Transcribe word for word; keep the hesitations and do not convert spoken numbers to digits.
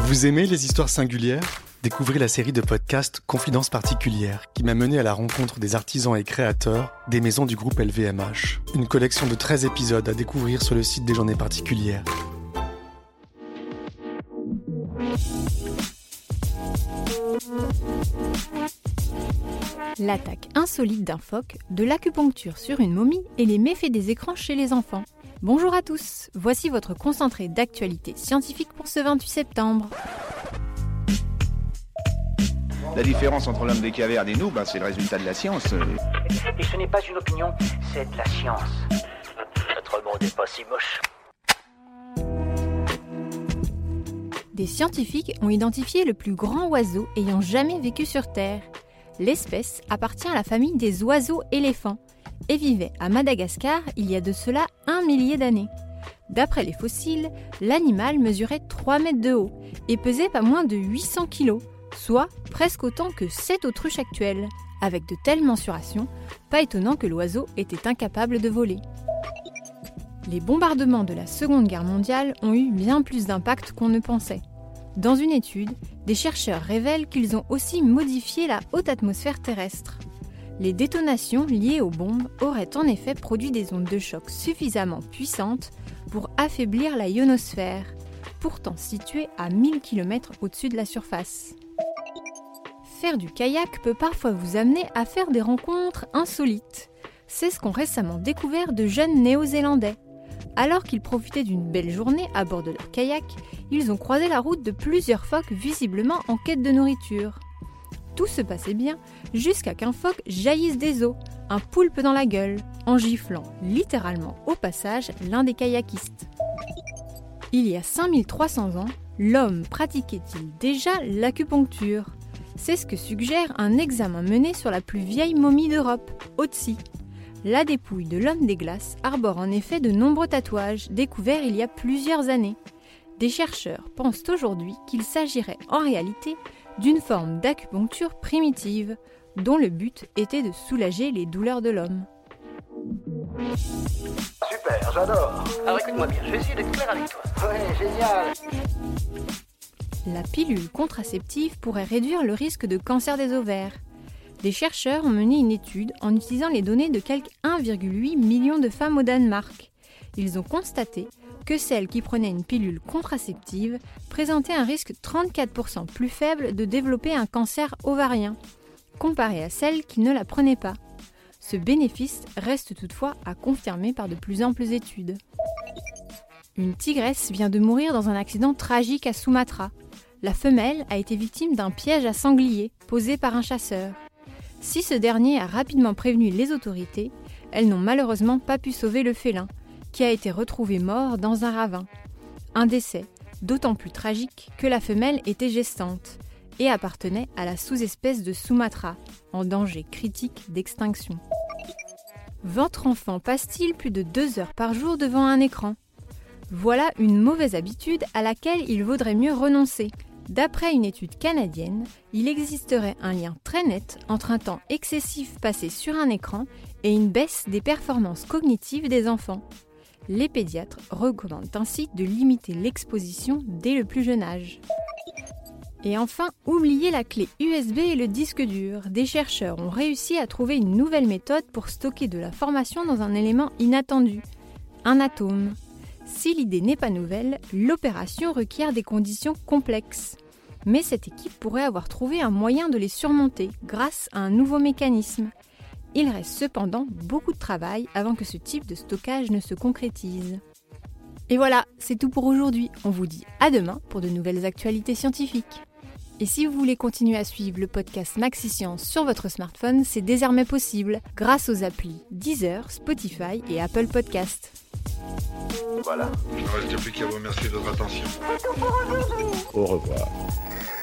Vous aimez les histoires singulières ? Découvrez la série de podcasts Confidences particulières qui m'a mené à la rencontre des artisans et créateurs des maisons du groupe L V M H. Une collection de treize épisodes à découvrir sur le site des Journées particulières. L'attaque insolite d'un phoque, de l'acupuncture sur une momie et les méfaits des écrans chez les enfants. Bonjour à tous, voici votre concentré d'actualité scientifique pour ce vingt-huit septembre. La différence entre l'homme des cavernes et nous, ben, c'est le résultat de la science. Et ce n'est pas une opinion, c'est de la science. Notre monde n'est pas si moche. Des scientifiques ont identifié le plus grand oiseau ayant jamais vécu sur Terre. L'espèce appartient à la famille des oiseaux éléphants et vivait à Madagascar il y a de cela un millier d'années. D'après les fossiles, l'animal mesurait trois mètres de haut et pesait pas moins de huit cents kilos, soit presque autant que sept autruches actuelles. Avec de telles mensurations, pas étonnant que l'oiseau était incapable de voler. Les bombardements de la Seconde Guerre mondiale ont eu bien plus d'impact qu'on ne pensait. Dans une étude, des chercheurs révèlent qu'ils ont aussi modifié la haute atmosphère terrestre. Les détonations liées aux bombes auraient en effet produit des ondes de choc suffisamment puissantes pour affaiblir la ionosphère, pourtant située à mille kilomètres au-dessus de la surface. Faire du kayak peut parfois vous amener à faire des rencontres insolites. C'est ce qu'ont récemment découvert de jeunes Néo-Zélandais. Alors qu'ils profitaient d'une belle journée à bord de leur kayak, ils ont croisé la route de plusieurs phoques visiblement en quête de nourriture. Tout se passait bien jusqu'à qu'un phoque jaillisse des eaux, un poulpe dans la gueule, en giflant littéralement au passage l'un des kayakistes. Il y a cinq mille trois cents ans, l'homme pratiquait-il déjà l'acupuncture ? C'est ce que suggère un examen mené sur la plus vieille momie d'Europe, Otzi. La dépouille de l'homme des glaces arbore en effet de nombreux tatouages découverts il y a plusieurs années. Des chercheurs pensent aujourd'hui qu'il s'agirait en réalité d'une forme d'acupuncture primitive, dont le but était de soulager les douleurs de l'homme. Super, j'adore. Alors écoute-moi bien, je vais essayer d'être clair avec toi. Ouais, génial. La pilule contraceptive pourrait réduire le risque de cancer des ovaires. Des chercheurs ont mené une étude en utilisant les données de quelque un virgule huit million de femmes au Danemark. Ils ont constaté que celles qui prenaient une pilule contraceptive présentaient un risque trente-quatre pour cent plus faible de développer un cancer ovarien, comparé à celles qui ne la prenaient pas. Ce bénéfice reste toutefois à confirmer par de plus amples études. Une tigresse vient de mourir dans un accident tragique à Sumatra. La femelle a été victime d'un piège à sanglier posé par un chasseur. Si ce dernier a rapidement prévenu les autorités, elles n'ont malheureusement pas pu sauver le félin, qui a été retrouvé mort dans un ravin. Un décès d'autant plus tragique que la femelle était gestante et appartenait à la sous-espèce de Sumatra, en danger critique d'extinction. Votre enfant passe-t-il plus de deux heures par jour devant un écran ? Voilà une mauvaise habitude à laquelle il vaudrait mieux renoncer. D'après une étude canadienne, il existerait un lien très net entre un temps excessif passé sur un écran et une baisse des performances cognitives des enfants. Les pédiatres recommandent ainsi de limiter l'exposition dès le plus jeune âge. Et enfin, oubliez la clé U S B et le disque dur. Des chercheurs ont réussi à trouver une nouvelle méthode pour stocker de l'information dans un élément inattendu, un atome. Si l'idée n'est pas nouvelle, l'opération requiert des conditions complexes. Mais cette équipe pourrait avoir trouvé un moyen de les surmonter grâce à un nouveau mécanisme. Il reste cependant beaucoup de travail avant que ce type de stockage ne se concrétise. Et voilà, c'est tout pour aujourd'hui. On vous dit à demain pour de nouvelles actualités scientifiques. Et si vous voulez continuer à suivre le podcast Maxi Science sur votre smartphone, c'est désormais possible grâce aux applis Deezer, Spotify et Apple Podcast. Voilà. Il ne reste plus qu'à vous remercier de votre attention. Au revoir.